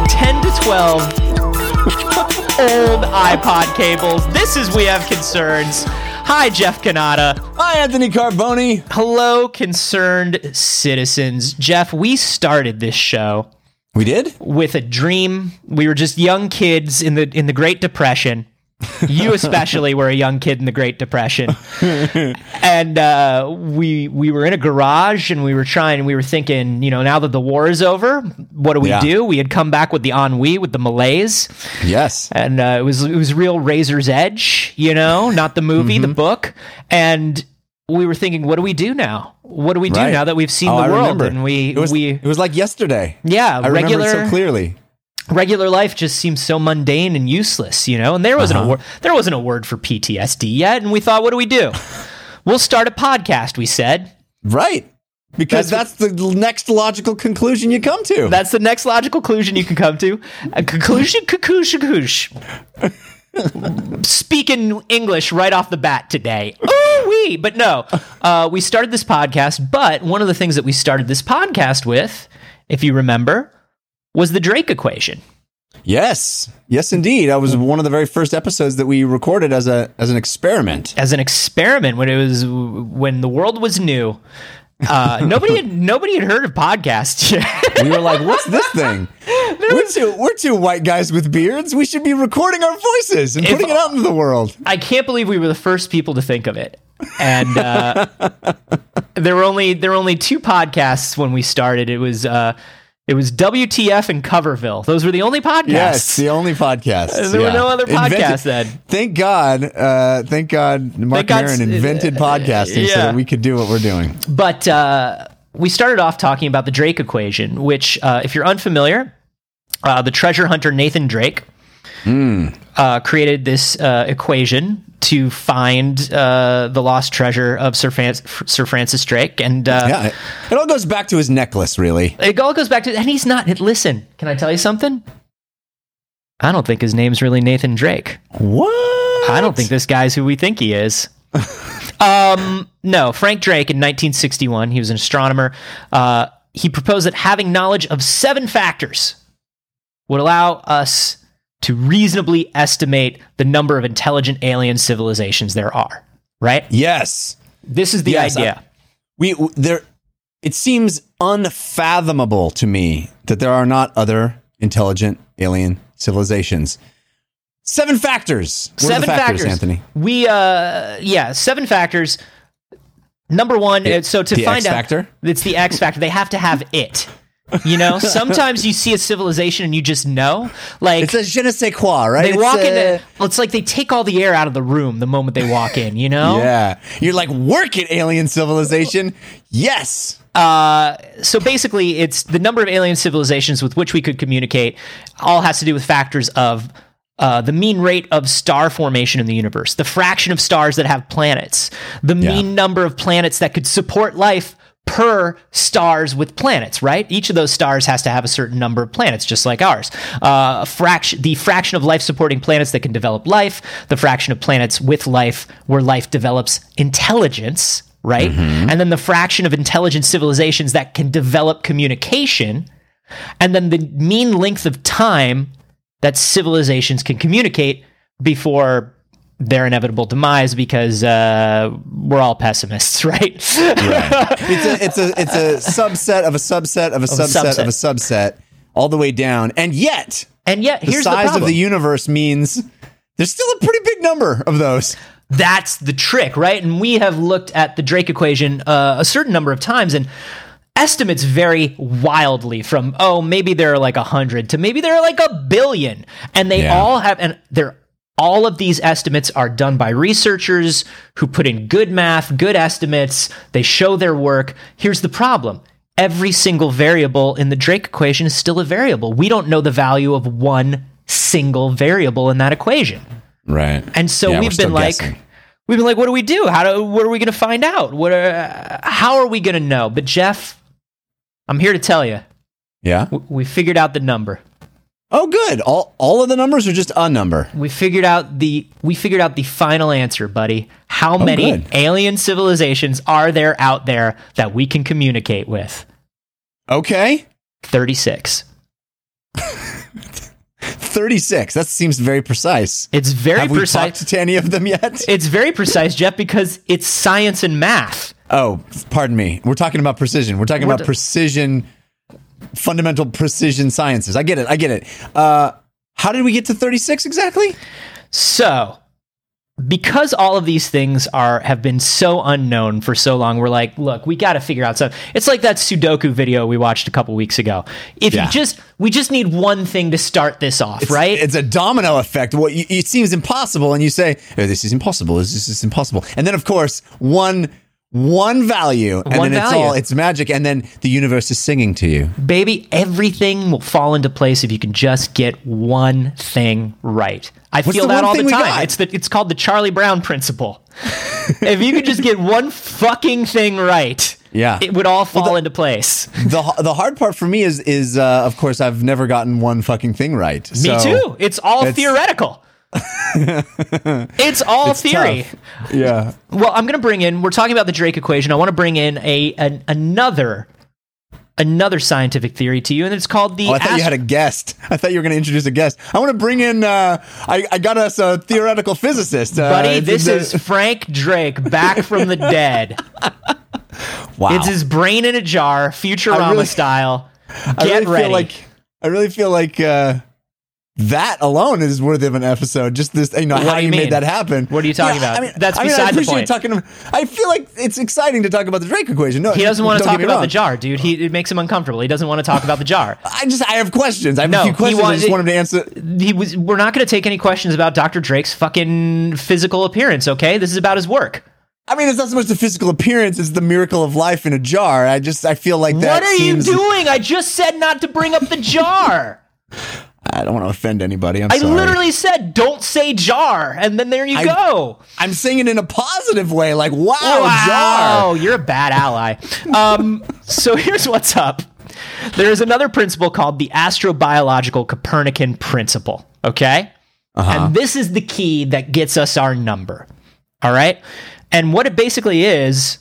10 to 12 old iPod cables. This is We Have Concerns. Hi, Jeff Cannata. Hi, Anthony Carboni. Hello, concerned citizens. Jeff, we started this show. We did? With a dream. We were just young kids in the Great Depression. You especially were a young kid in the Great Depression. And we were in a garage and we were thinking, now that the war is over, what do we do? We had come back with the ennui, with the malaise. Yes. And it was real Razor's Edge, not the movie, the book. And we were thinking, what do we do now? What do we do now that we've seen the world? Remember. And it was like yesterday. Yeah, I remember it so clearly. Regular life just seems so mundane and useless, and there wasn't a word for PTSD yet, and we thought, what do we do? We'll start a podcast, we said. Right. Because that's the next logical conclusion you come to. That's the next logical conclusion you can come to. A conclusion, kakoosh. Speaking English right off the bat today. Ooh-wee. But no, we started this podcast, but one of the things that we started this podcast with, if you remember, was the Drake equation. Yes, indeed. That was one of the very first episodes that we recorded as an experiment. As an experiment when the world was new. Nobody had heard of podcasts yet. We were like, "What's this thing? We're two white guys with beards. We should be recording our voices and putting it out into the world." I can't believe we were the first people to think of it. And there were only two podcasts when we started. It was WTF and Coverville. Those were the only podcasts. Yes, the only podcasts. There were no other podcasts then. Thank God Mark Maron invented podcasting so that we could do what we're doing. But we started off talking about the Drake equation, which, if you're unfamiliar, the treasure hunter Nathan Drake created this equation to find the lost treasure of Sir Francis Drake. And it all goes back to his necklace, really. It all goes back to, and he's not, listen, can I tell you something? I don't think his name's really Nathan Drake. What? I don't think this guy's who we think he is. No, Frank Drake in 1961, he was an astronomer. He proposed that having knowledge of 7 factors would allow us to reasonably estimate the number of intelligent alien civilizations there are, right? Yes. This is the idea. It seems unfathomable to me that there are not other intelligent alien civilizations. 7 factors. What are the factors, Anthony? 7 factors. Number 1, so to find out, it's the X factor. They have to have it. Sometimes you see a civilization and you just know, like, it's a je ne sais quoi, right? They walk in. It's like they take all the air out of the room the moment they walk in. Yeah, you're like, work it, alien civilization. Yes. So basically, it's the number of alien civilizations with which we could communicate. All has to do with factors of the mean rate of star formation in the universe, the fraction of stars that have planets, the mean number of planets that could support life per stars with planets, right? Each of those stars has to have a certain number of planets, just like ours. The fraction of life-supporting planets that can develop life, the fraction of planets with life where life develops intelligence, right? Mm-hmm. And then the fraction of intelligent civilizations that can develop communication, and then the mean length of time that civilizations can communicate before their inevitable demise, because we're all pessimists, right? Right. It's a subset of a subset of a subset of a subset, all the way down, and yet here's the size of the universe means there's still a pretty big number of those. That's the trick, right? And we have looked at the Drake equation a certain number of times, and estimates vary wildly from maybe there are like 100 to maybe there are like 1 billion, and they all have, and they're. All of these estimates are done by researchers who put in good math, good estimates. They show their work. Here's the problem. Every single variable in the Drake equation is still a variable. We don't know the value of one single variable in that equation. Right. And so we've been like, what do we do? What are we going to find out? How are we going to know? But Jeff, I'm here to tell you. Yeah. We figured out the number. Oh, good. All of the numbers are just a number. We figured out the final answer, buddy. How many alien civilizations are there out there that we can communicate with? Okay. 36. 36. That seems very precise. It's very precise. Have we talked to any of them yet? It's very precise, Jeff, because it's science and math. Oh, pardon me. We're talking about precision. We're talking about precision, fundamental precision sciences. I get it. How did we get to 36 exactly? So, because all of these things have been so unknown for so long, we're like, look, we got to figure out something. It's like that Sudoku video we watched a couple weeks ago. We just need one thing to start this off, right? It's a domino effect. It seems impossible, and you say, oh, this is impossible. This is impossible. And then, of course, one value, and then it's magic, and then the universe is singing to you. Baby, everything will fall into place if you can just get one thing right. I feel that all the time. It's called the Charlie Brown principle. If you could just get one fucking thing right, it would all fall into place. The hard part for me is of course, I've never gotten one fucking thing right. Me too. It's all theoretical. It's all theory. Tough. Yeah. Well, we're talking about the Drake equation. I want to bring in another scientific theory to you, and it's called the... I thought you had a guest. I thought you were going to introduce a guest. I want to bring in... I got us a theoretical physicist. Buddy, this is Frank Drake, back from the dead. Wow. It's his brain in a jar, Futurama style. Get ready. I really feel like... that alone is worthy of an episode. Just this, how you made that happen. What are you talking about? That's beside the point. I feel like it's exciting to talk about the Drake equation. No, he doesn't want to talk about the jar, dude. It makes him uncomfortable. He doesn't want to talk about the jar. I have questions. I have a few questions. I just want him to answer. We're not going to take any questions about Dr. Drake's fucking physical appearance. Okay, this is about his work. I mean, it's not so much the physical appearance; it's the miracle of life in a jar. I feel like that. What are you doing? I just said not to bring up the jar. I don't want to offend anybody. I'm sorry. I literally said, don't say jar, and then there you go. I'm saying it in a positive way, like, wow, jar. Oh, you're a bad ally. So here's what's up. There's another principle called the astrobiological Copernican principle, okay? And this is the key that gets us our number, all right? And what it basically is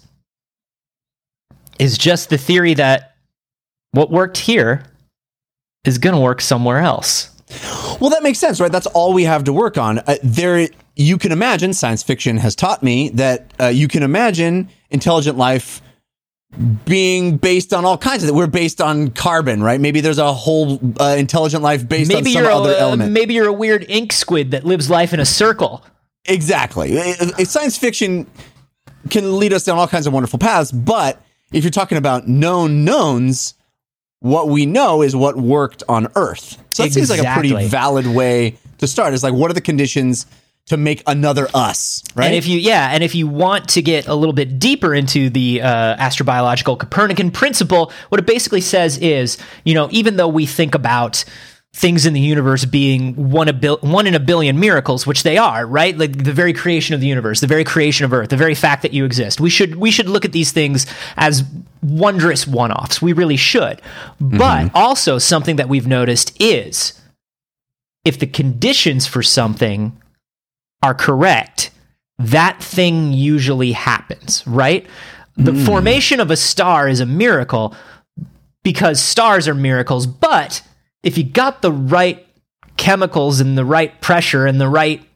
just the theory that what worked here is going to work somewhere else. Well, that makes sense, right? That's all we have to work on. You can imagine, science fiction has taught me that you can imagine intelligent life being based on all kinds of it. We're based on carbon, right? Maybe there's a whole intelligent life based on some other element. Maybe you're a weird ink squid that lives life in a circle. Exactly. Science fiction can lead us down all kinds of wonderful paths, but if you're talking about known knowns, what we know is what worked on Earth. So that seems like a pretty valid way to start. It's like, what are the conditions to make another us, right? And if you want to get a little bit deeper into the astrobiological Copernican principle, what it basically says is, even though we think about things in the universe being one in a billion miracles, which they are, right? Like the very creation of the universe, the very creation of Earth, the very fact that you exist. We should look at these things as wondrous one-offs. We really should. But also something that we've noticed is if the conditions for something are correct, that thing usually happens, right? The formation of a star is a miracle because stars are miracles, but if you got the right chemicals and the right pressure and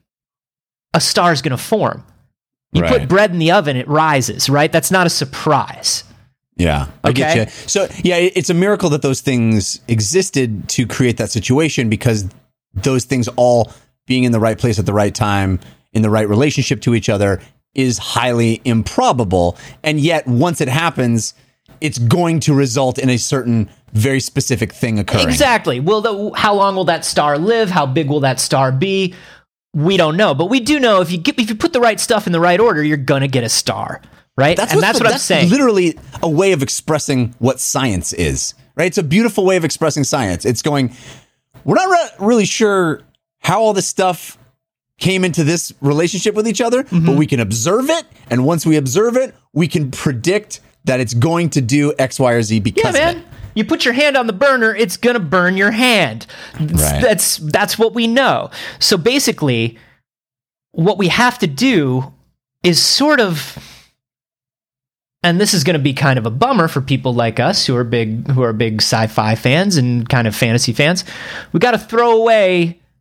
a star's going to form. You put bread in the oven, it rises, right? That's not a surprise. Yeah, I get you. So, it's a miracle that those things existed to create that situation, because those things all being in the right place at the right time, in the right relationship to each other, is highly improbable. And yet, once it happens, it's going to result in a certain very specific thing occurring. Exactly. How long will that star live? How big will that star be? We don't know, but we do know if you put the right stuff in the right order, you're gonna get a star, right? That's what I'm saying. Literally a way of expressing what science is, right? It's a beautiful way of expressing science. It's going, we're not really sure how all this stuff came into this relationship with each other, but we can observe it, and once we observe it, we can predict that it's going to do X, Y, or Z because of it. You put your hand on the burner, it's going to burn your hand. That's what we know. So basically, what we have to do is sort of, and this is going to be kind of a bummer for people like us who are big sci-fi fans and kind of fantasy fans. We got to throw away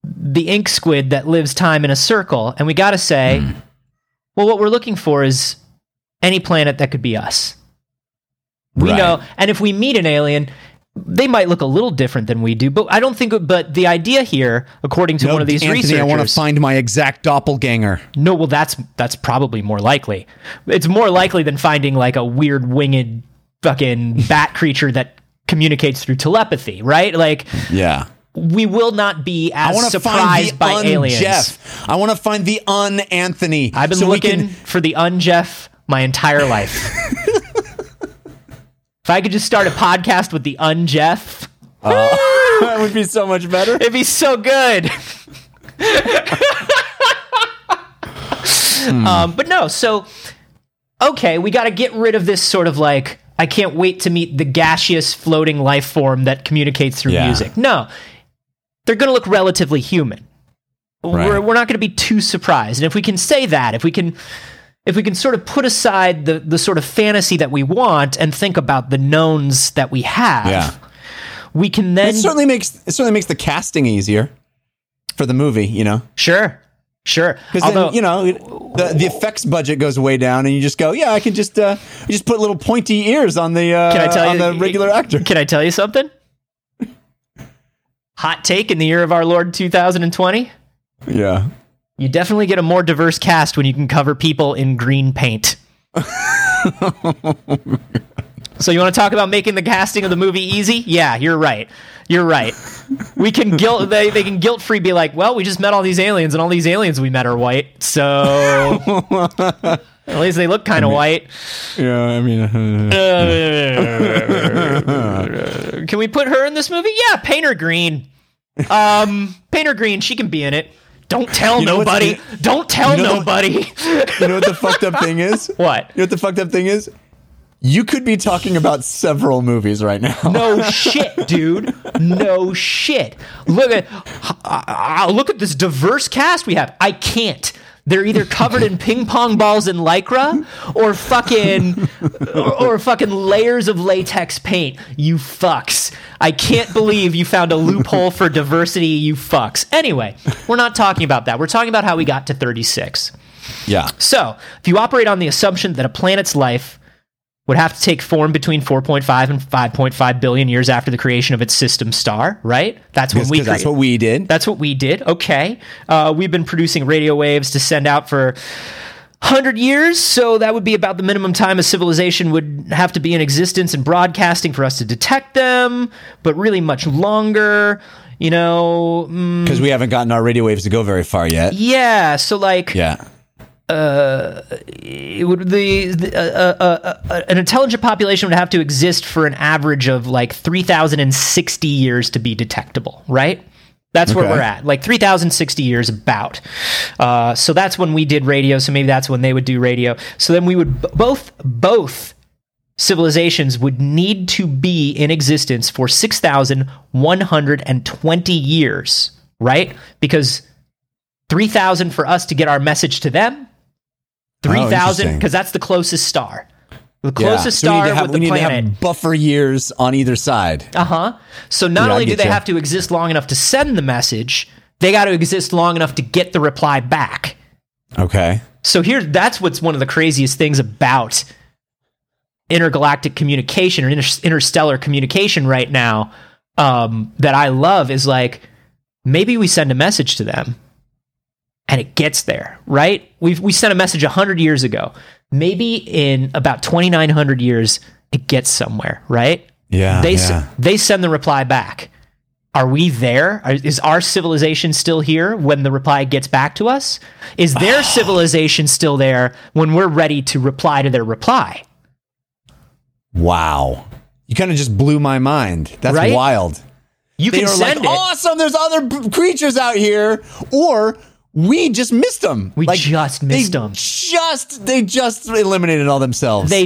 the ink squid that lives time in a circle, and we got to say, well, what we're looking for is any planet that could be us. We know, and if we meet an alien, they might look a little different than we do, but I don't think. But the idea here, according to one of these researchers, I want to find my exact doppelganger. No, well, that's probably more likely. It's more likely than finding like a weird winged fucking bat creature that communicates through telepathy, right? Like, yeah. We will not be as surprised by aliens. Jeff. I want to find the Anthony. I've been looking for the Jeff my entire life. If I could just start a podcast with the Jeff, that would be so much better. It'd be so good. But no, so okay, we got to get rid of this sort of like, I can't wait to meet the gaseous floating life form that communicates through music. No, they're going to look relatively human. Right. We're not going to be too surprised. And if we can say that, if we can sort of put aside the sort of fantasy that we want and think about the knowns that we have, we can then... It certainly makes the casting easier for the movie, you know? Sure. Because then, you know, the effects budget goes way down, and you just go, I can just you just put little pointy ears on the the regular actor. Can I tell you something? Hot take in the year of our Lord 2020? Yeah. You definitely get a more diverse cast when you can cover people in green paint. So you want to talk about making the casting of the movie easy? Yeah, you're right. We can they can guilt-free be like, well, we just met all these aliens, and all these aliens we met are white, so at least they look kind of white. Yeah, I mean... Can we put her in this movie? Yeah, paint her green. Paint her green. She can be in it. Don't tell nobody. Don't tell nobody. You know what the fucked up thing is? What? You know what the fucked up thing is? You could be talking about several movies right now. No shit, dude. No shit. Look at this diverse cast we have. I can't. They're either covered in ping pong balls and lycra or fucking layers of latex paint. You fucks. I can't believe you found a loophole for diversity, you fucks. Anyway, we're not talking about that. We're talking about how we got to 36. Yeah. So, if you operate on the assumption that a planet's life would have to take form between 4.5 and 5.5 billion years after the creation of its system star, right? That's what That's what we did. That's what we did. Okay. We've been producing radio waves to send out for 100 years, so that would be about the minimum time a civilization would have to be in existence and broadcasting for us to detect them, but really much longer, you know. Because we haven't gotten our radio waves to go very far yet. Yeah, so like... Yeah. It would an intelligent population would have to exist for an average of like 3,060 years to be detectable, right? That's where we're at, like 3,060 years about. So that's when we did radio. So maybe that's when they would do radio. So then we would both civilizations would need to be in existence for 6,120 years, right? Because 3,000 for us to get our message to them. 3,000, because that's the closest star. The closest star with the planet. We need to have buffer years on either side. So not only do they have to exist long enough to send the message, they got to exist long enough to get the reply back. Okay. So that's what's one of the craziest things about intergalactic communication or interstellar communication right now that I love is like, maybe we send a message to them and it gets there, right? We sent a message 100 years ago. Maybe in about 2,900 years, it gets somewhere, right? Yeah. They send the reply back. Are we there? Is our civilization still here when the reply gets back to us? Is their civilization still there when we're ready to reply to their reply? Wow. You kind of just blew my mind. That's right? Wild. You can send it. Awesome, there's other creatures out here. Or... we just missed them. We just missed them. They just eliminated all themselves. Their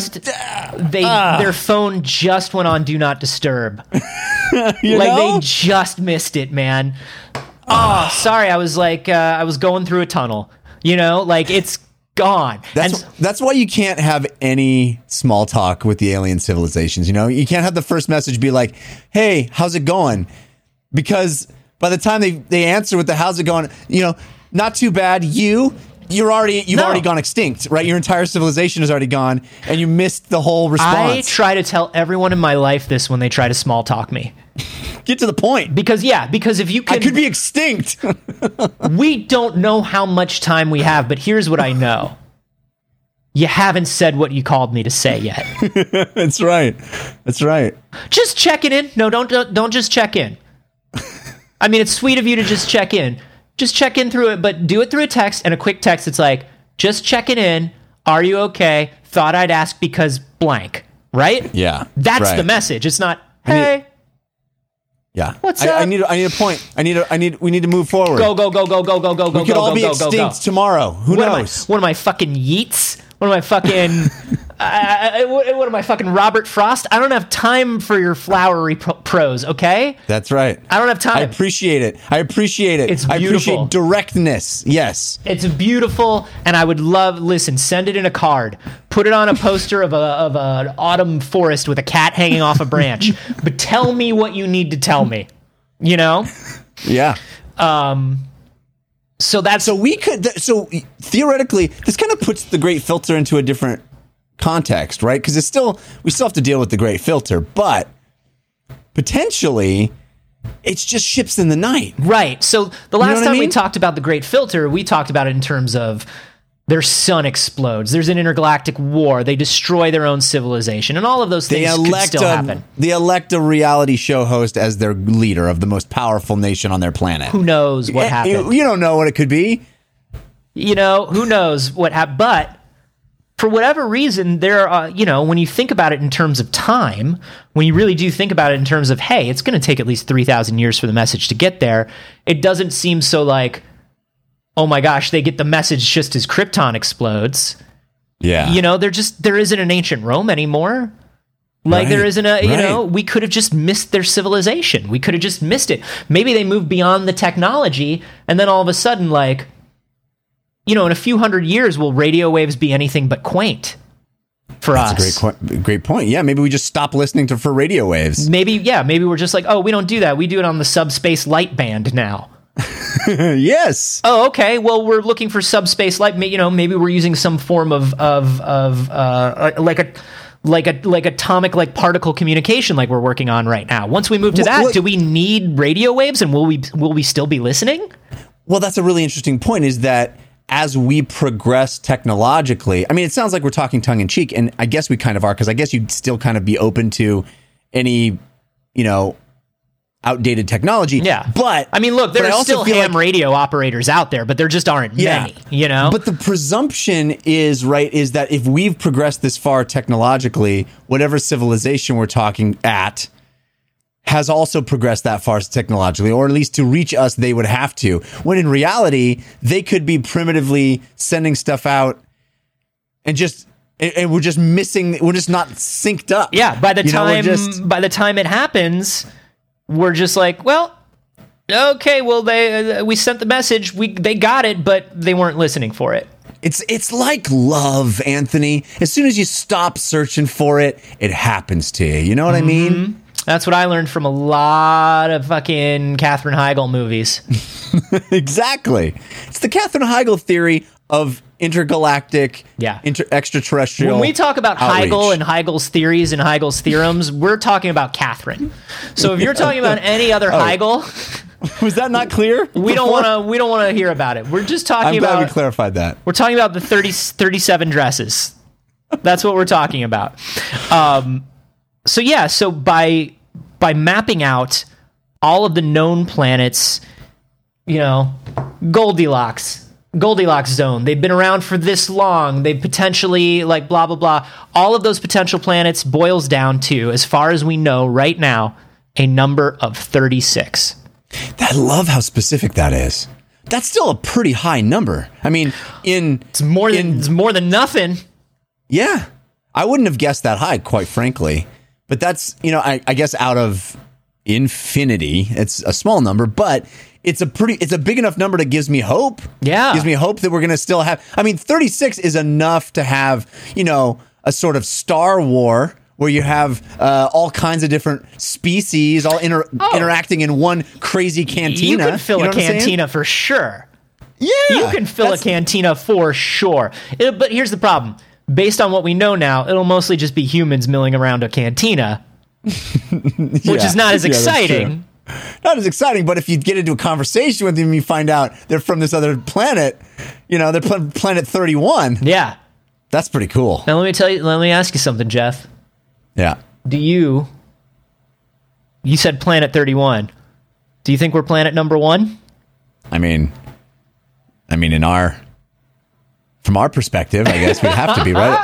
phone just went on Do Not Disturb. They just missed it, man. Oh, sorry. I was I was going through a tunnel. You know, like it's gone. That's why you can't have any small talk with the alien civilizations. You know, you can't have the first message be like, "Hey, how's it going?" Because by the time they answer with the how's it going, not too bad. You've already gone extinct, right? Your entire civilization is already gone, and you missed the whole response. I try to tell everyone in my life this when they try to small talk me. Get to the point. Because if you can... I could be extinct. We don't know how much time we have, but here's what I know. You haven't said what you called me to say yet. That's right. Just checking in. No, don't just check in. I mean, it's sweet of you to just check in. Just check in through it, but do it through a text, and a quick text. It's like, just checking in. Are you okay? Thought I'd ask because blank, right? Yeah. That's the message. It's not, hey. Yeah. What's up? I need a point. We need to move forward. Go. We could all be extinct tomorrow. Who knows? What am I fucking Yeats? What am I fucking... what am I fucking Robert Frost? I don't have time for your flowery prose, okay? That's right. I don't have time. I appreciate it. It's beautiful. I appreciate directness. Yes. It's beautiful, and I would listen, send it in a card. Put it on a poster of an autumn forest with a cat hanging off a branch. But tell me what you need to tell me. Yeah. So theoretically, this kind of puts the Great Filter into a different context, right? Because we still have to deal with the Great Filter, but potentially it's just ships in the night. Right. So the last time we talked about the Great Filter, we talked about it in terms of their sun explodes. There's an intergalactic war. They destroy their own civilization, and all of those things could still happen. They elect a reality show host as their leader of the most powerful nation on their planet. Who knows what happened? You don't know what it could be. Who knows what happened? But for whatever reason, there are, when you think about it in terms of time, when you really do think about it in terms of, hey, it's going to take at least 3,000 years for the message to get there, it doesn't seem so like, oh my gosh, they get the message just as Krypton explodes. Yeah. There isn't an ancient Rome anymore. Like there isn't we could have just missed their civilization. We could have just missed it. Maybe they moved beyond the technology, and then all of a sudden, like, in a few hundred years, will radio waves be anything but quaint for us? That's a great point. Yeah, maybe we just stop listening for radio waves. Maybe we're just like, oh, we don't do that. We do it on the subspace light band now. Yes. Oh, okay. Well, we're looking for subspace light. Maybe we're using some form of like atomic, like particle communication, like we're working on right now. Once we move to that, do we need radio waves, and will we still be listening? Well, that's a really interesting point. Is that as we progress technologically, I mean, it sounds like we're talking tongue in cheek, and I guess we kind of are, because I guess you'd still kind of be open to any, outdated technology. Yeah. But I mean, look, there are still ham radio operators out there, but there just aren't many, But the presumption is that if we've progressed this far technologically, whatever civilization we're talking at has also progressed that far technologically, or at least to reach us, they would have to. When in reality, they could be primitively sending stuff out and we're just missing, we're just not synced up. Yeah. By the time it happens, we're just like, well, okay, well, we sent the message, they got it, but they weren't listening for it. It's like love, Anthony. As soon as you stop searching for it, it happens to you. You know what I mean? That's what I learned from a lot of fucking Katherine Heigl movies. Exactly. It's the Katherine Heigl theory of intergalactic, extraterrestrial. When we talk about outreach. Heigl and Heigl's theories and Heigl's theorems, we're talking about Katherine. So if you're talking about any other Heigl, was that not clear? We don't want to hear about it. We're just talking about. I'm glad we clarified that. We're talking about the 37 dresses. That's what we're talking about. So by mapping out all of the known planets, Goldilocks zone, they've been around for this long, they potentially, like, blah, blah, blah. All of those potential planets boils down to, as far as we know right now, a number of 36. I love how specific that is. That's still a pretty high number. I mean, it's more than nothing. Yeah. I wouldn't have guessed that high, quite frankly. But that's, I guess out of infinity, it's a small number, but it's a big enough number that gives me hope. Yeah. Gives me hope that we're going to still have, 36 is enough to have, a sort of Star War where you have all kinds of different species all interacting in one crazy cantina. You can fill a cantina for sure. Yeah. You can fill a cantina for sure. But here's the problem. Based on what we know now, it'll mostly just be humans milling around a cantina, which is not as exciting. Not as exciting, but if you get into a conversation with them, you find out they're from this other planet. They're planet 31. Yeah. That's pretty cool. Now, let me ask you something, Jeff. Yeah. You said planet 31. Do you think we're planet number 1? I mean, from our perspective, I guess we'd have to be, right?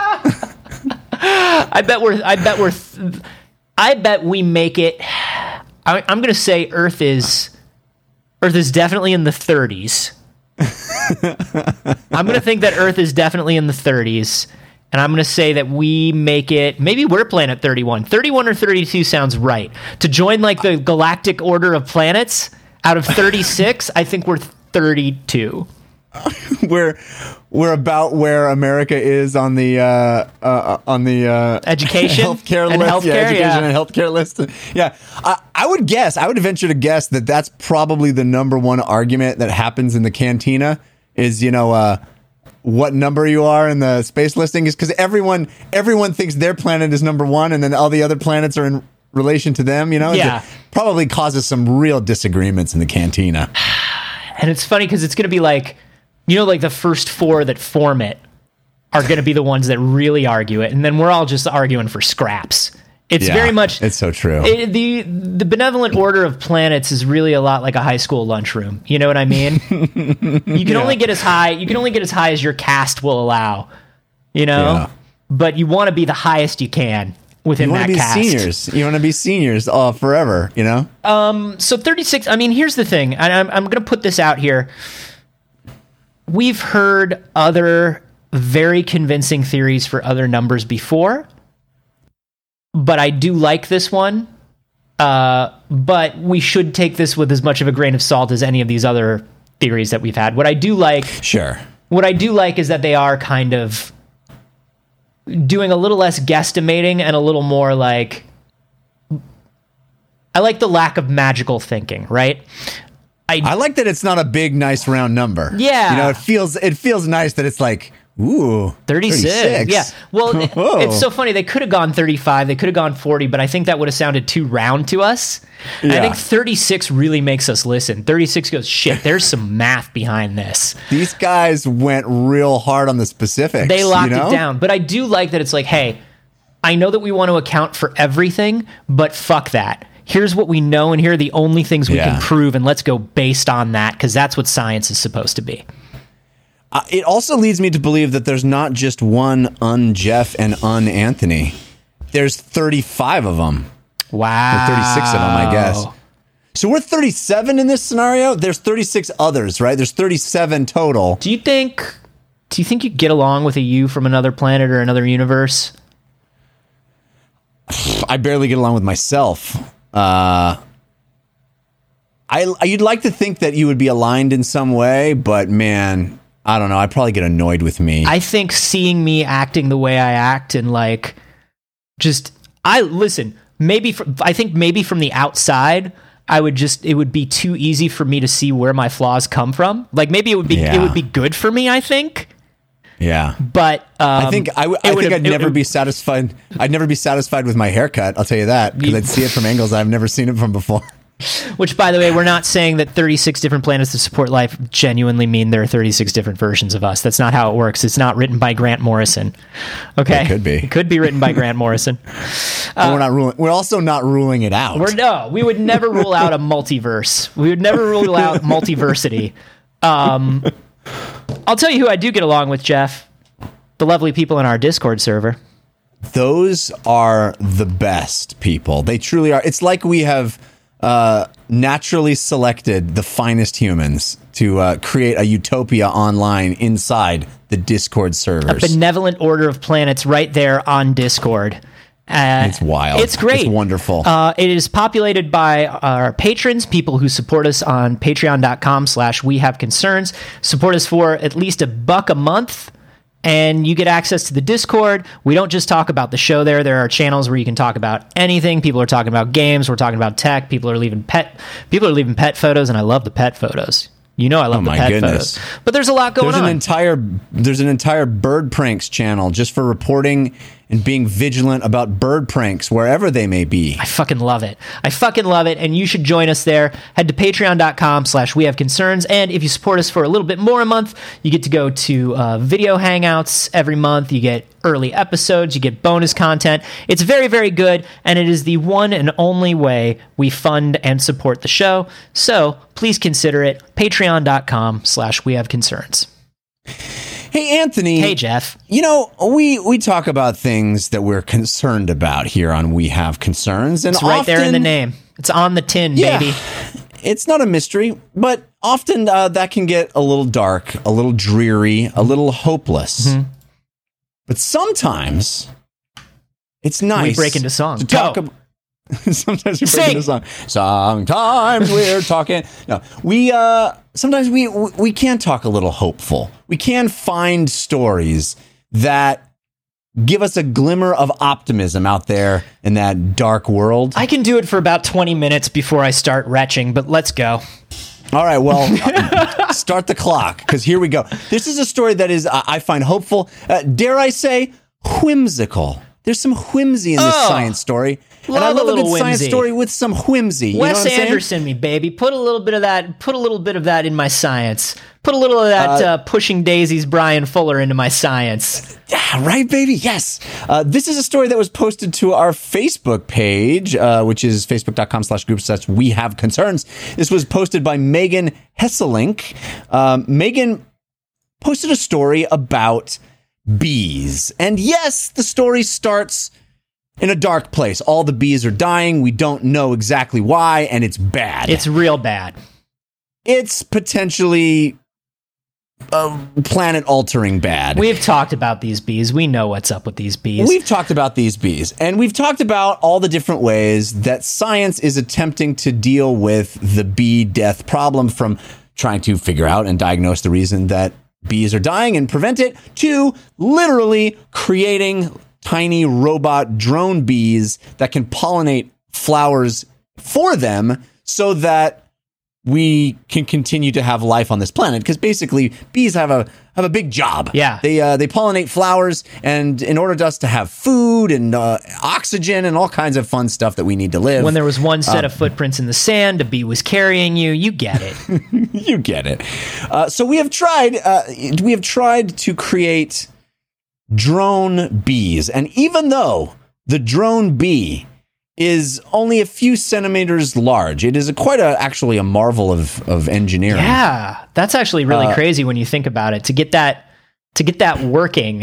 I bet we make it. I'm going to say Earth is definitely in the 30s. I'm going to think that Earth is definitely in the 30s, and I'm going to say that we make it. Maybe we're planet 31. 31 or 32 sounds right. To join like the galactic order of planets out of 36, I think we're 32. We're about where America is on the education healthcare list. Education and healthcare list. Yeah, I would venture to guess that that's probably the number one argument that happens in the cantina is what number you are in the space listing is because everyone thinks their planet is number 1 and then all the other planets are in relation to them. Yeah. It probably causes some real disagreements in the cantina. And it's funny because it's going to be like. Like the first 4 that form it are going to be the ones that really argue it. And then we're all just arguing for scraps. It's very much... It's so true. The benevolent order of planets is really a lot like a high school lunchroom. You know what I mean? You can only get as high as your caste will allow. Yeah. But you want to be the highest you can within that caste. You want to be seniors forever, So 36... I mean, here's the thing. And I'm going to put this out here. We've heard other very convincing theories for other numbers before, but I do like this one. But we should take this with as much of a grain of salt as any of these other theories that we've had. What I do like is that they are kind of doing a little less guesstimating and a little more like... I like the lack of magical thinking, right? I like that it's not a big, nice round number. Yeah. It feels nice that it's like, ooh, 36. Yeah. Well, it's so funny. They could have gone 35. They could have gone 40, but I think that would have sounded too round to us. Yeah. I think 36 really makes us listen. 36 goes, shit, there's some math behind this. These guys went real hard on the specifics. They locked it down. But I do like that it's like, hey, I know that we want to account for everything, but fuck that. Here's what we know, and here are the only things we can prove, and let's go based on that, because that's what science is supposed to be. It also leads me to believe that there's not just one Jeff and Anthony. There's 35 of them. Wow. Or 36 of them, I guess. So we're 37 in this scenario. There's 36 others, right? There's 37 total. Do you think you get along with a you from another planet or another universe? I barely get along with myself. You'd like to think that you would be aligned in some way, but man, I don't know. I'd probably get annoyed with me. I think seeing me acting the way I act and like, I think maybe from the outside, it would be too easy for me to see where my flaws come from. Like maybe it would be good for me, I think. Yeah, but I think I'd never be satisfied. I'd never be satisfied with my haircut. I'll tell you that because I'd see it from angles I've never seen it from before. Which, by the way, we're not saying that 36 different planets to support life genuinely mean there are 36 different versions of us. That's not how it works. It's not written by Grant Morrison. Okay, it could be. It could be written by Grant Morrison. We're also not ruling it out. We would never rule out a multiverse. We would never rule out multiversity. I'll tell you who I do get along with, Jeff. The lovely people in our Discord server. Those are the best people. They truly are. It's like we have naturally selected the finest humans to create a utopia online inside the Discord servers. A benevolent order of planets right there on Discord. It's wild. It's great. It's wonderful. It is populated by our patrons, people who support us on patreon.com/wehaveconcerns. Support us for at least $1 a month. and you get access to the Discord. We don't just talk about the show there. There are channels where you can talk about anything. People are talking about games. We're talking about tech. People are leaving pet photos, and I love the pet photos. You know I love the pet photos. But there's a lot going on. There's an entire bird pranks channel just for reporting and being vigilant about bird pranks wherever they may be. I fucking love it. And you should join us there. Head to patreon.com/wehaveconcerns. And if you support us for a little bit more a month, you get to go to video hangouts every month. You get early episodes. You get bonus content. It's very, very good. And it is the one and only way we fund and support the show. So please consider it. Patreon.com/wehaveconcerns. Hey, Anthony. Hey, Jeff. You know, we talk about things that we're concerned about here on We Have Concerns. And it's right there in the name. It's on the tin, baby. It's not a mystery, but often that can get a little dark, a little dreary, a little hopeless. Mm-hmm. But sometimes it's nice. We break into song. To talk about. Sometimes we break into song. Sometimes we're talking. No, sometimes we can talk a little hopeful. We can find stories that give us a glimmer of optimism out there in that dark world. I can do it for about 20 minutes before I start retching, but let's go. All right, well, start the clock, because here we go. This is a story that is, I find hopeful, dare I say, whimsical. There's some whimsy in this science story. And I love a good science story with some whimsy. Wes Anderson me, baby. Put a little bit of that in my science. Put a little of that Pushing Daisies Brian Fuller into my science. Yeah, right, baby? Yes. This is a story that was posted to our Facebook page, which is facebook.com/group/We Have Concerns. This was posted by Megan Hesselink. Megan posted a story about bees. And yes, the story starts in a dark place. All the bees are dying. We don't know exactly why, and it's bad. It's real bad. It's potentially planet-altering bad. We've talked about these bees. We know what's up with these bees. We've talked about these bees, and we've talked about all the different ways that science is attempting to deal with the bee death problem, from trying to figure out and diagnose the reason that bees are dying and prevent it, to literally creating tiny robot drone bees that can pollinate flowers for them so that we can continue to have life on this planet. Because basically, bees have a big job. Yeah, they pollinate flowers, and in order for us to have food and oxygen and all kinds of fun stuff that we need to live. When there was one set of footprints in the sand, a bee was carrying you. You get it. You get it. So we have tried to create drone bees, and even though the drone bee is only a few centimeters large, it is actually a marvel of engineering. Yeah, that's actually really crazy when you think about it. To get that working,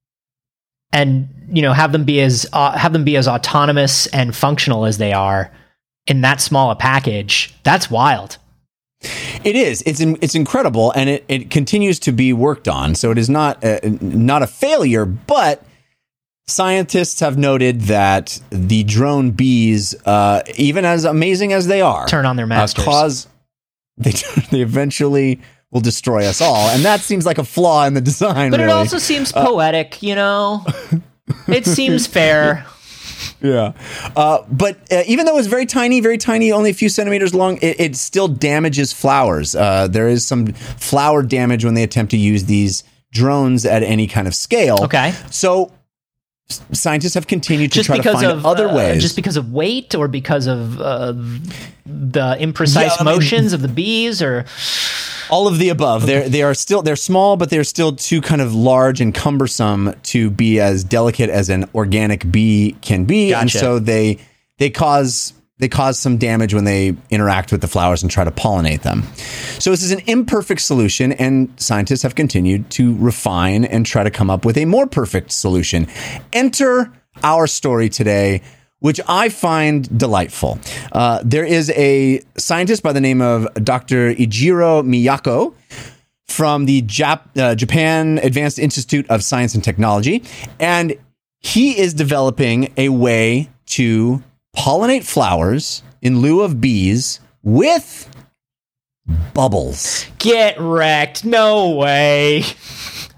and have them be as autonomous and functional as they are in that small a package. That's wild. It is. It's incredible, and it continues to be worked on. So it is not a failure, but scientists have noted that the drone bees, even as amazing as they are, turn on their masters. They eventually will destroy us all, and that seems like a flaw in the design. But really. It also seems poetic, It seems fair. Yeah. But even though it's very tiny, only a few centimeters long, it still damages flowers. There is some flower damage when they attempt to use these drones at any kind of scale. Okay. So scientists have continued to try to find other ways. Just because of weight, or because of the imprecise motions of the bees, or all of the above. They're small, but they're still too kind of large and cumbersome to be as delicate as an organic bee can be. Gotcha. And so they cause some damage when they interact with the flowers and try to pollinate them. So this is an imperfect solution, and scientists have continued to refine and try to come up with a more perfect solution. Enter our story today, which I find delightful. There is a scientist by the name of Dr. Ijiro Miyako from the Japan Advanced Institute of Science and Technology, and he is developing a way to pollinate flowers in lieu of bees with bubbles. Get wrecked. No way.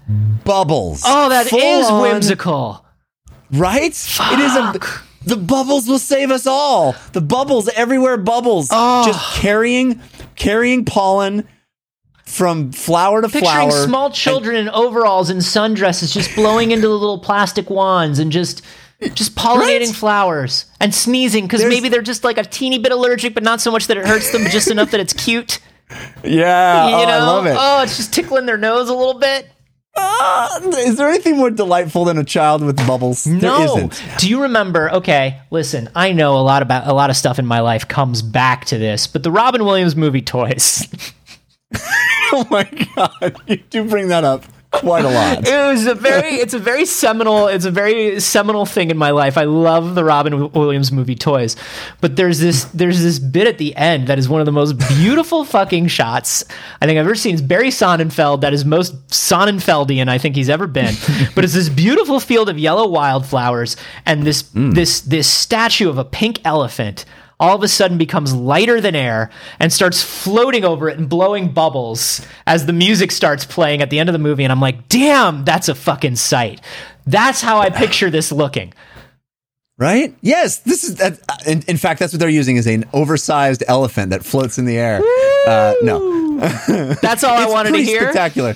bubbles. Oh, that Full is on, whimsical. right? Fuck. It is the bubbles will save us all. The bubbles everywhere, bubbles just carrying pollen from flower to Picturing flower. small children in overalls and sundresses just blowing into the little plastic wands and just pollinating flowers and sneezing because maybe they're just like a teeny bit allergic, but not so much that it hurts them, but just enough that it's cute. Yeah, I love it. Oh, it's just tickling their nose a little bit. Is there anything more delightful than a child with bubbles? No. There isn't. Do you remember? Okay, listen. I know a lot of stuff in my life comes back to this, but the Robin Williams movie toys. Oh my god, you do bring that up quite a lot. It's a very seminal thing in my life. I love the Robin Williams movie toys, but there's this bit at the end that is one of the most beautiful fucking shots I think I've ever seen. It's Barry Sonnenfeld, that is most Sonnenfeldian I think he's ever been. But it's this beautiful field of yellow wildflowers, and this statue of a pink elephant all of a sudden becomes lighter than air and starts floating over it and blowing bubbles as the music starts playing at the end of the movie. And I'm like, damn, that's a fucking sight. That's how I picture this looking. Right? Yes. This is. In fact, that's what they're using, is an oversized elephant that floats in the air. No. That's all I wanted to hear. Spectacular.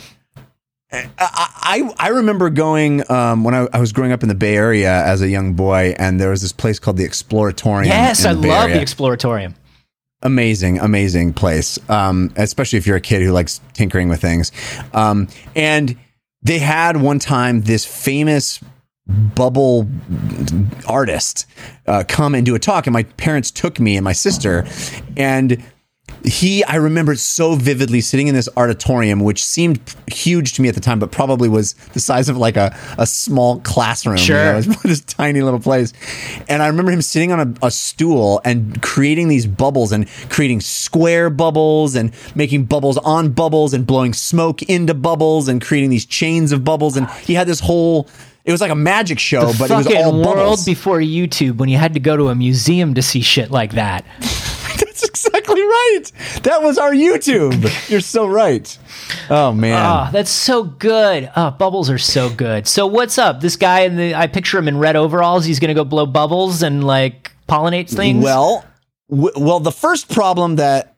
I remember going when I was growing up in the Bay Area as a young boy, and there was this place called the Exploratorium. Yes, I love the Exploratorium. Amazing place, especially if you're a kid who likes tinkering with things. And they had one time this famous bubble artist come and do a talk, and my parents took me and my sister, and I remember so vividly sitting in this auditorium, which seemed huge to me at the time, but probably was the size of like a small classroom. Sure. You know, it was this tiny little place. And I remember him sitting on a stool and creating these bubbles and creating square bubbles and making bubbles on bubbles and blowing smoke into bubbles and creating these chains of bubbles. And he had this whole... It was like a magic show, but it was all bubbles. World before YouTube, when you had to go to a museum to see shit like that. That's exactly right. That was our YouTube. You're so right. Oh man. Oh, that's so good. Oh, bubbles are so good. So what's up? This guy I picture him in red overalls. He's gonna go blow bubbles and like pollinate things. Well, the first problem that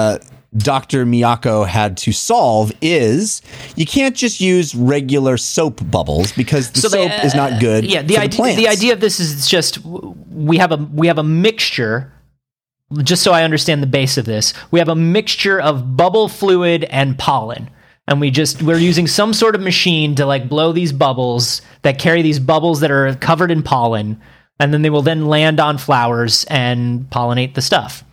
Dr. Miyako had to solve is you can't just use regular soap bubbles because the soap is not good. Yeah, the idea of this is just we have a mixture. Just so I understand the base of this, we have a mixture of bubble fluid and pollen, and we're using some sort of machine to like blow these bubbles that carry these bubbles that are covered in pollen, and then they will then land on flowers and pollinate the stuff.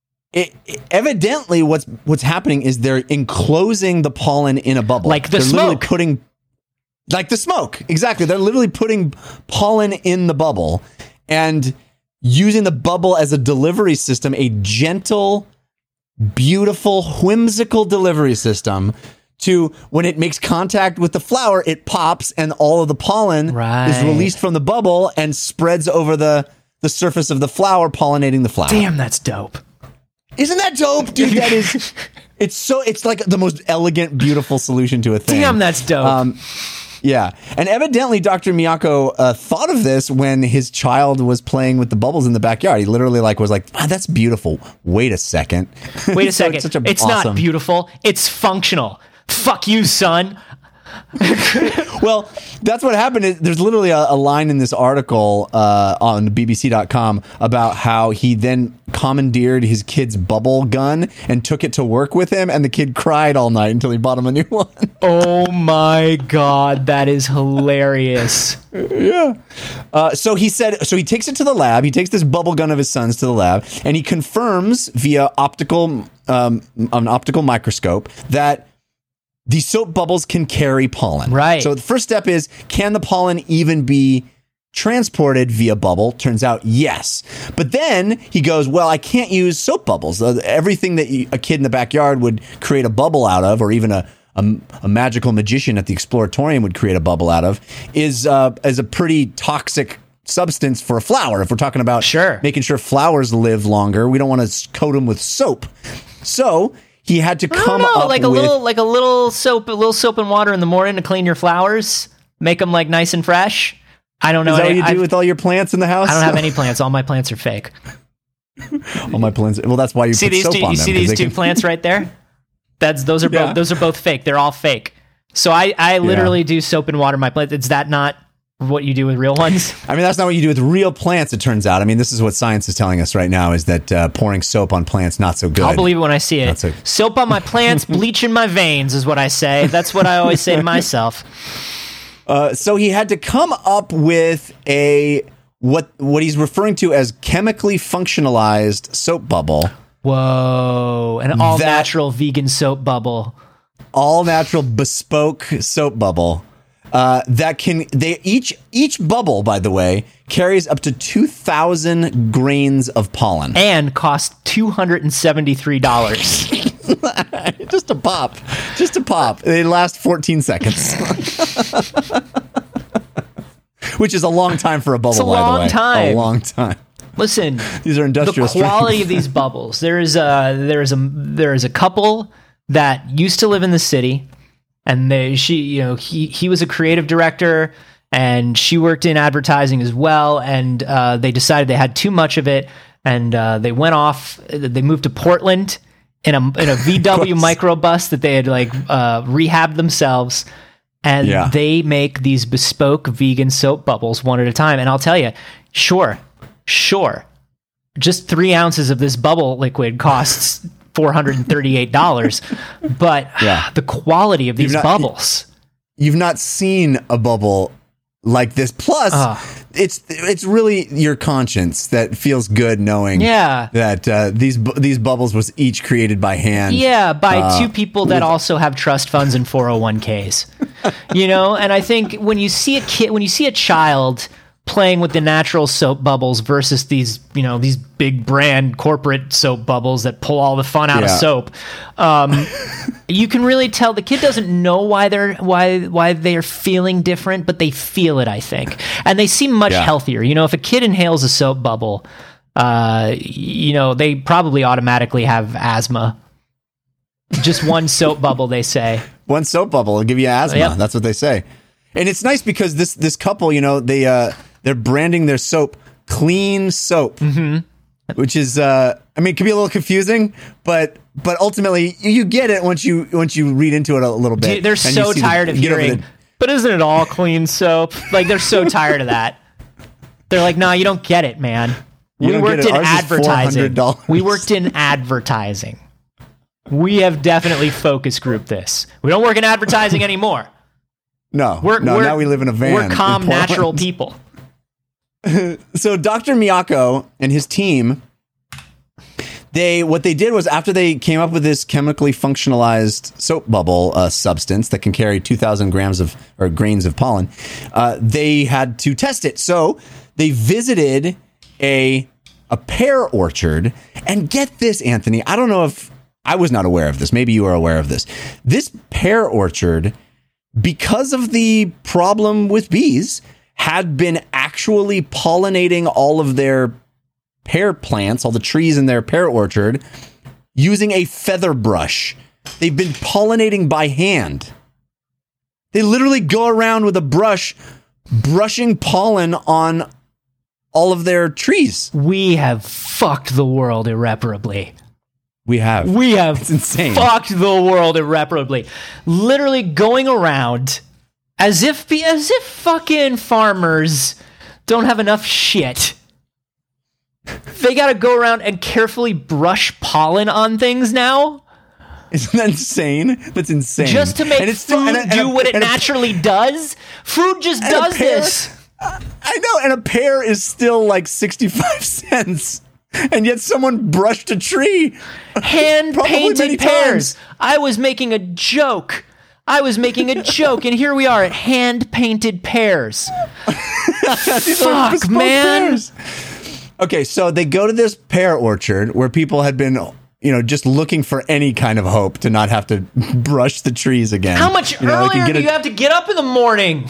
Evidently, what's happening is they're enclosing the pollen in a bubble, like the smoke. Like the smoke, exactly. They're literally putting pollen in the bubble and using the bubble as a delivery system, a gentle, beautiful, whimsical delivery system to when it makes contact with the flower, it pops and all of the pollen is released from the bubble and spreads over the surface of the flower, pollinating the flower. Damn, that's dope. Isn't that dope, dude? That is, it's like the most elegant, beautiful solution to a thing. Damn, that's dope. Yeah. And evidently Dr. Miyako thought of this when his child was playing with the bubbles in the backyard. He literally was like, wow, that's beautiful. Wait a second. It's not beautiful. It's functional. Fuck you, son. Well, that's what happened. There's literally a line in this article on BBC.com about how he then commandeered his kid's bubble gun and took it to work with him, and the kid cried all night until he bought him a new one. Oh my God, that is hilarious. Yeah. So he takes it to the lab. He takes this bubble gun of his son's to the lab, and he confirms via an optical microscope that these soap bubbles can carry pollen. Right. So the first step is, can the pollen even be transported via bubble? Turns out, yes. But then he goes, well, I can't use soap bubbles. Everything that a kid in the backyard would create a bubble out of, or even a magical magician at the Exploratorium would create a bubble out of, is a pretty toxic substance for a flower. If we're talking about making sure flowers live longer, we don't want to coat them with soap. So he had to come up like with a little soap and water in the morning to clean your flowers, make them like nice and fresh. I don't know. Is that what you do with all your plants in the house? I don't have any plants. All my plants are fake. All my plants. Well, that's why you see put these soap two. on You them, see these two plants right there? Those are both fake. They're all fake. So I literally do soap and water my plants. Is that not what you do with real ones? I mean, that's not what you do with real plants, it turns out. I mean, this is what science is telling us right now, is that pouring soap on plants, not so good. I'll believe it when I see it. Soap on my plants, bleach in my veins is what I say. That's what I always say to myself. So he had to come up with what he's referring to as chemically functionalized soap bubble. Whoa, an all-natural vegan soap bubble. All-natural bespoke soap bubble. Each bubble, by the way, carries up to 2,000 grains of pollen. And costs $273. Just a pop. They last 14 seconds. Which is a long time for a bubble, by the way. A long time. Listen, these are industrial. The quality of these bubbles. There is a couple that used to live in the city, and he was a creative director, and she worked in advertising as well, and they decided they had too much of it, and they went off. They moved to Portland in a VW microbus that they had rehabbed themselves. And they make these bespoke vegan soap bubbles one at a time. And I'll tell you, sure, just 3 ounces of this bubble liquid costs $438. But the quality of these bubbles. You've not seen a bubble like this. Plus, it's really your conscience that feels good knowing that these bubbles was each created by hand. Yeah, by two people that also have trust funds and 401ks. And I think when you see a child playing with the natural soap bubbles versus these big brand corporate soap bubbles that pull all the fun out of soap, you can really tell the kid doesn't know why they're feeling different, but they feel it, I think. And they seem much healthier. If a kid inhales a soap bubble, they probably automatically have asthma. Just one soap bubble, they say. One soap bubble will give you asthma. Yep. That's what they say. And it's nice because this couple, they're branding their soap Clean Soap, which is, it can be a little confusing, but ultimately you get it once you read into it a little bit. Dude, they're so tired of hearing, but isn't it all clean soap? They're so tired of that. They're like, no, you don't get it, man. We worked in advertising. We worked in advertising. We have definitely focus grouped this. We don't work in advertising anymore. No, now we live in a van. We're calm, natural people. So Dr. Miyako and his team, what they did was, after they came up with this chemically functionalized soap bubble substance that can carry 2,000 grains of pollen, they had to test it. So they visited a pear orchard, and get this, Anthony, I don't know if I was not aware of this. Maybe you are aware of this. This pear orchard, because of the problem with bees, had been actually pollinating all of their pear plants, all the trees in their pear orchard, using a feather brush. They've been pollinating by hand. They literally go around with a brush, brushing pollen on all of their trees. We have fucked the world irreparably. We have. It's insane. Fucked the world irreparably. Literally going around as if fucking farmers don't have enough shit. They got to go around and carefully brush pollen on things now. Isn't that insane? That's insane. Just to make food do what it naturally does. Food just does this. I know, and a pear is still like 65 cents. And yet someone brushed a tree. Hand-painted pears. I was making a joke. And here we are at hand-painted pears. Fuck, man. Pears. Okay, so they go to this pear orchard where people had been, just looking for any kind of hope to not have to brush the trees again. How much earlier do you have to get up in the morning?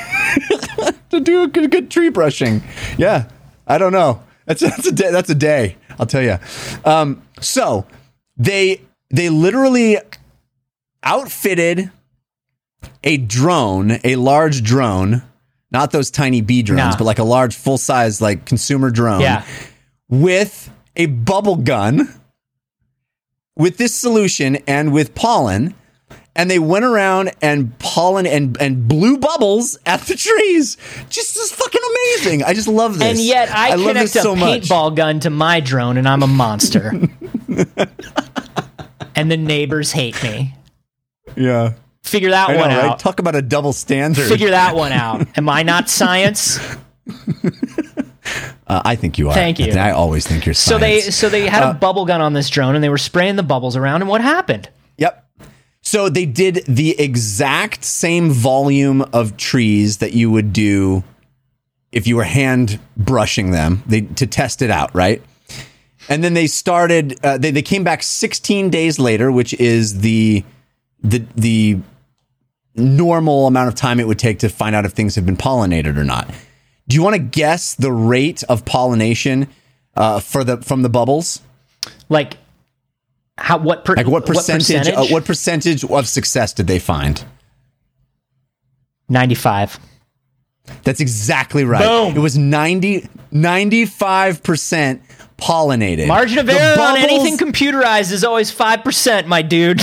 To do a good tree brushing. Yeah, I don't know. That's a day. I'll tell you. So they They literally outfitted a drone, a large drone, not those tiny bee drones, but like a large full-size like consumer drone with a bubble gun with this solution and with pollen. And they went around and pollen and blew bubbles at the trees. Just is fucking amazing. I just love this. And yet I connect a paintball gun to my drone and I'm a monster. And the neighbors hate me. Yeah. Figure that one out. Right? Talk about a double standard. Figure that one out. Am I not science? I think you are. Thank you. I always think you're science. So they had a bubble gun on this drone and they were spraying the bubbles around. And what happened? Yep. So they did the exact same volume of trees that you would do if you were hand brushing them to test it out, right? And then they started. They came back 16 days later, which is the normal amount of time it would take to find out if things have been pollinated or not. Do you want to guess the rate of pollination from the bubbles? Like. What percentage? What percentage of success did they find? 95. That's exactly right. Boom. It was 95% pollinated. Margin of error on anything computerized is always 5%, my dude.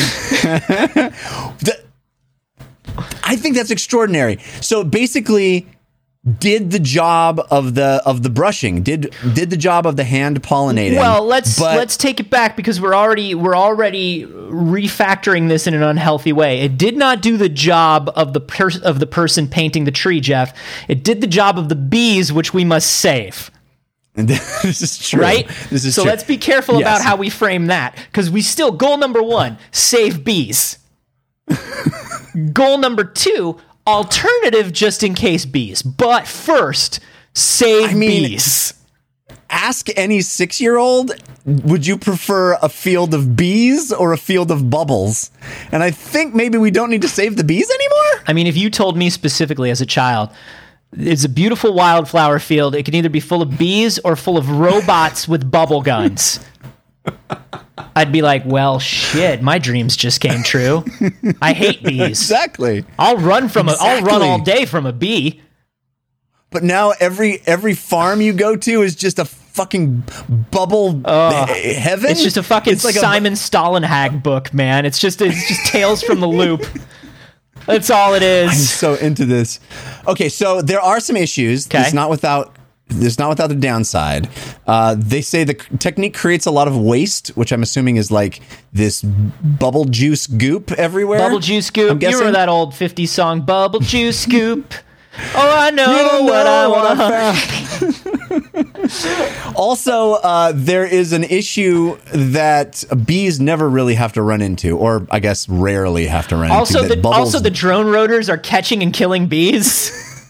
I think that's extraordinary. So basically, did the job of the brushing, did the job of the hand pollinating. Well, let's take it back because we're already refactoring this in an unhealthy way. It did not do the job of the person painting the tree, Jeff. It did the job of the bees, which we must save. This is true. Right? This is so true. Let's be careful about how we frame that because we still, goal number 1, save bees. Goal number 2, alternative just in case bees. But first, save bees. Ask any 6-year-old, would you prefer a field of bees or a field of bubbles? And I think maybe we don't need to save the bees anymore. I mean, if you told me specifically as a child, it's a beautiful wildflower field. It can either be full of bees or full of robots with bubble guns. I'd be like, well, shit, my dreams just came true. I hate bees. Exactly. I'll run all day from a bee. But now every farm you go to is just a fucking bubble heaven. It's just a fucking Simon Stollenhag book, man. It's just Tales from the Loop. That's all it is. I'm so into this. Okay, so there are some issues. Okay. It's not without the downside. They say the technique creates a lot of waste, which I'm assuming is like this bubble juice goop everywhere. Bubble juice goop. You remember that old 50s song, Bubble Juice Goop? Oh, I know what I want. Also, there is an issue that bees never really have to run into, or I guess rarely have to run into. Also, the drone rotors are catching and killing bees.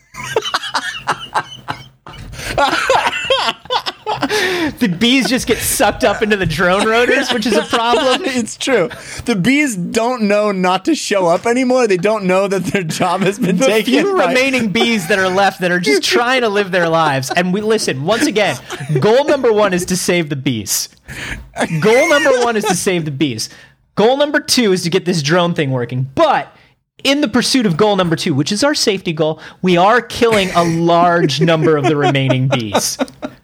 The bees just get sucked up into the drone rotors, which is a problem. It's true. The bees don't know not to show up anymore. They don't know that their job has been taken. The few remaining bees that are left that are just trying to live their lives. And we listen, once again, goal number 1 is to save the bees. Goal number 1 is to save the bees. Goal number 2 is to get this drone thing working. But in the pursuit of goal number 2, which is our safety goal, we are killing a large number of the remaining bees.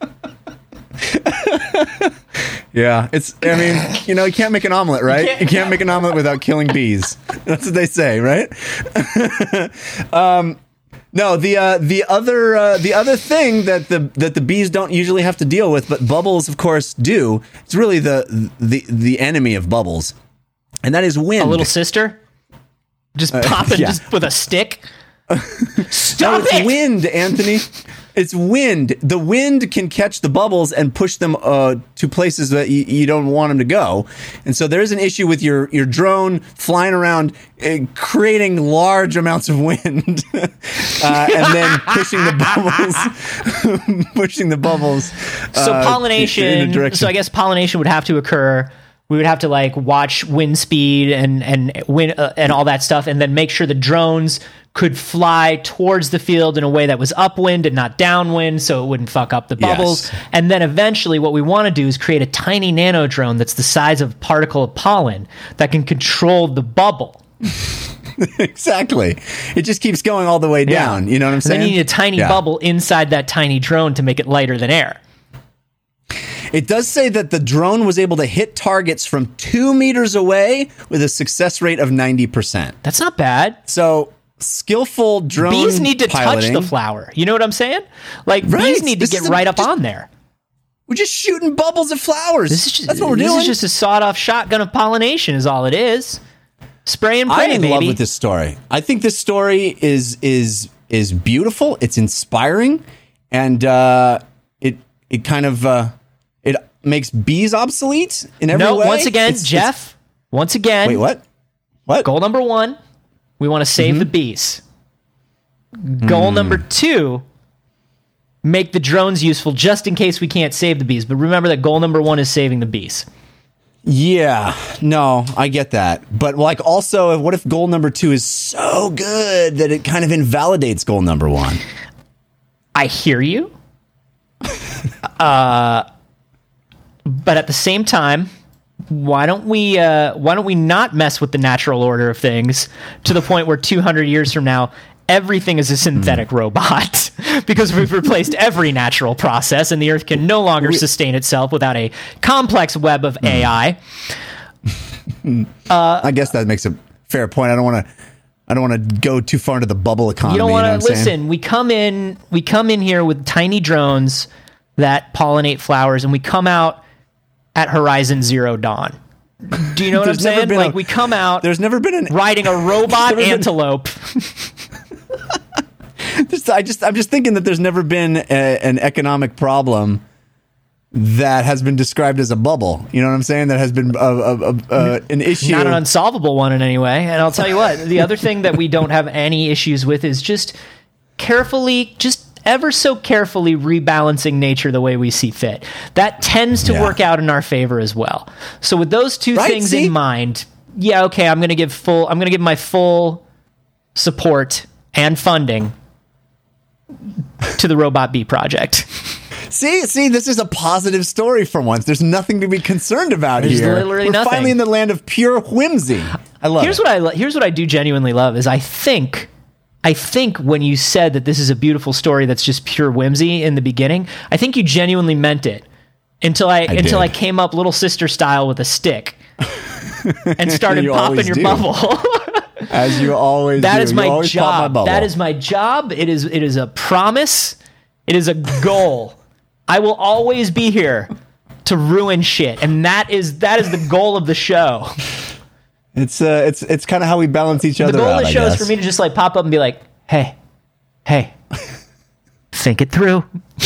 Yeah, you can't make an omelet, right? You can't make an omelet without killing bees. That's what they say, right? No, the other thing that the bees don't usually have to deal with, but bubbles, of course, do. It's really the enemy of bubbles, and that is wind. A little sister, just popping just with a stick. Stop it's wind, Anthony. It's wind. The wind can catch the bubbles and push them to places that you don't want them to go. And so there is an issue with your drone flying around, creating large amounts of wind, and then pushing the bubbles. So pollination. In a direction. So I guess pollination would have to occur. We would have to watch wind speed and wind and all that stuff, and then make sure the drones could fly towards the field in a way that was upwind and not downwind, so it wouldn't fuck up the bubbles. Yes. And then eventually what we want to do is create a tiny nano drone that's the size of a particle of pollen that can control the bubble. Exactly. It just keeps going all the way down. You know what I'm saying? Then you need a tiny bubble inside that tiny drone to make it lighter than air. It does say that the drone was able to hit targets from 2 meters away with a success rate of 90%. That's not bad. So skillful drone Bees need to piloting. touch the flower. You know what I'm saying? Like, Right. bees need to This get is right up on there. We're just shooting bubbles at flowers. That's what we're doing. This is just a sawed-off shotgun of pollination is all it is. Spray and pray, I'm in baby. love with this story. I think this story is beautiful. It's inspiring, and it kind of it makes bees obsolete in every way. Once again, Jeff. Once again. Wait, what? What? Goal number 1, we want to save the bees. Goal number 2, make the drones useful just in case we can't save the bees. But remember that goal number 1 is saving the bees. Yeah, no, I get that. But like also, what if goal number 2 is so good that it kind of invalidates goal number 1? I hear you. But at the same time, why don't we not mess with the natural order of things to the point where 200 years from now, everything is a synthetic robot because we've replaced every natural process and the Earth can no longer sustain itself without a complex web of AI. I guess that makes a fair point. I don't want to go too far into the bubble economy. You don't want to listen. Saying? We come in here with tiny drones that pollinate flowers, and we come out at Horizon Zero Dawn. Do you know what I'm saying? Like we come out. There's never been riding a robot antelope. I'm just thinking that there's never been an economic problem that has been described as a bubble. You know what I'm saying? That has been an issue. Not an unsolvable one in any way. And I'll tell you what, the other thing that we don't have any issues with is just ever so carefully rebalancing nature the way we see fit. That tends to work out in our favor as well. So with those two things in mind, okay, I'm going to give my full support and funding to the Robot Bee project. See, this is a positive story for once. There's nothing to be concerned about There's here. Literally We're nothing. finally in the land of pure whimsy. I love it. Here's what I do genuinely love is I think when you said that this is a beautiful story that's just pure whimsy in the beginning, I think you genuinely meant it until I came up little sister style with a stick and started popping your bubble. As you always do. That is my always job. pop my bubble. That is my job. It is a promise. It is a goal. I will always be here to ruin shit, and that is the goal of the show. It's kind of how we balance each other out. The goal of the show is guess. for me to just like pop up and be like, hey, think it through.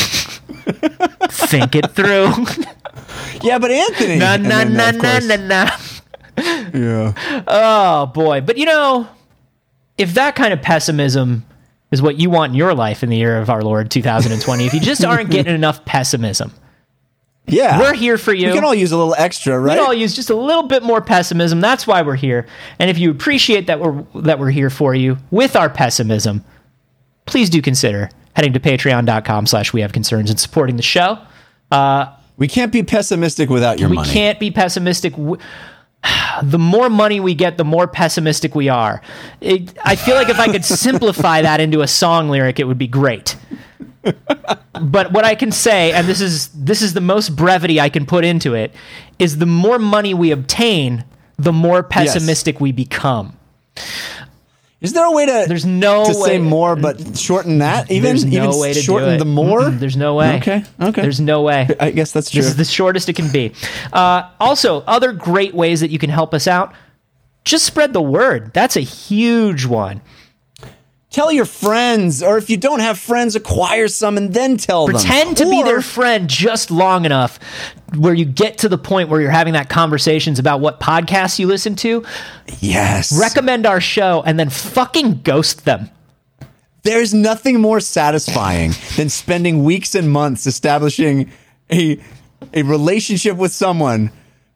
Think it through. Yeah, but Anthony. No. Yeah. Oh boy. But if that kind of pessimism is what you want in your life in the year of our Lord 2020, if you just aren't getting enough pessimism, Yeah. we're here for you. We can all use a little extra, right? We can all use just a little bit more pessimism. That's why we're here. And if you appreciate that we're here for you with our pessimism, please do consider heading to patreon.com/wehaveconcerns and supporting the show. We can't be pessimistic without your money. We can't be pessimistic. The more money we get, the more pessimistic we are. I feel like if I could simplify that into a song lyric, it would be great. But what I can say, and this is the most brevity I can put into it, is the more money we obtain, the more pessimistic we become. Is there a way to? There's no way say more, but shorten that. There's no way to shorten do it. the more. There's no way. Okay. There's no way. I guess that's true. This is the shortest it can be. Also, other great ways that you can help us out. Just spread the word. That's a huge one. Tell your friends, or if you don't have friends, acquire some and then tell them. Pretend to be their friend just long enough where you get to the point where you're having that conversations about what podcasts you listen to. Yes. Recommend our show and then fucking ghost them. There's nothing more satisfying than spending weeks and months establishing a relationship with someone,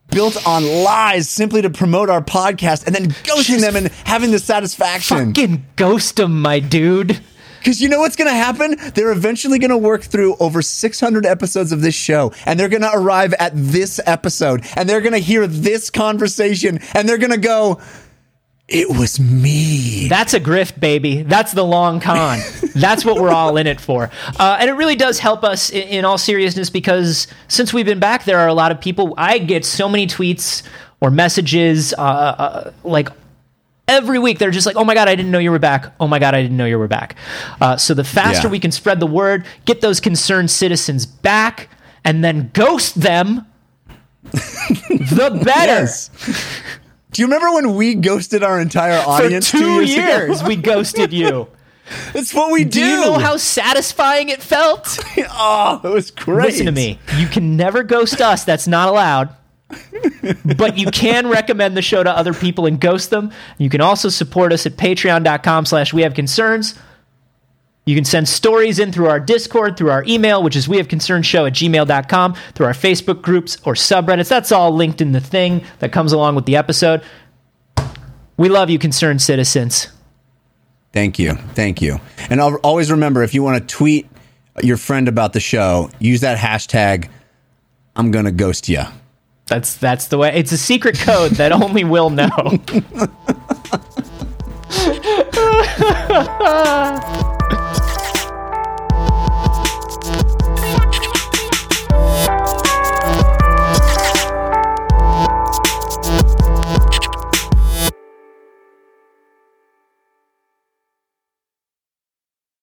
built on lies simply to promote our podcast and then ghosting them and having the satisfaction. Fucking ghost them, my dude. Because you know what's going to happen? They're eventually going to work through over 600 episodes of this show, and they're going to arrive at this episode, and they're going to hear this conversation, and they're going to go, it was me. That's a grift, baby. That's the long con. That's what we're all in it for. And it really does help us in all seriousness, because since we've been back, there are a lot of people. I get so many tweets or messages like every week. They're just like, oh my God, I didn't know you were back. Oh my God, I didn't know you were back. So the faster we can spread the word, get those concerned citizens back, and then ghost them, the better. Yes. Do you remember when we ghosted our entire audience? For 2 years, ago? we ghosted you. That's what we do. Do you know how satisfying it felt? Oh, it was great. Listen to me. You can never ghost us. That's not allowed. But you can recommend the show to other people and ghost them. You can also support us at patreon.com/wehaveconcerns. You can send stories in through our Discord, through our email, which is wehaveconcernshow@gmail.com, through our Facebook groups or subreddits. That's all linked in the thing that comes along with the episode. We love you, concerned citizens. Thank you. Thank you. And I'll always remember, if you want to tweet your friend about the show, use that hashtag, I'm going to ghost you. That's the way. It's a secret code that only we'll know.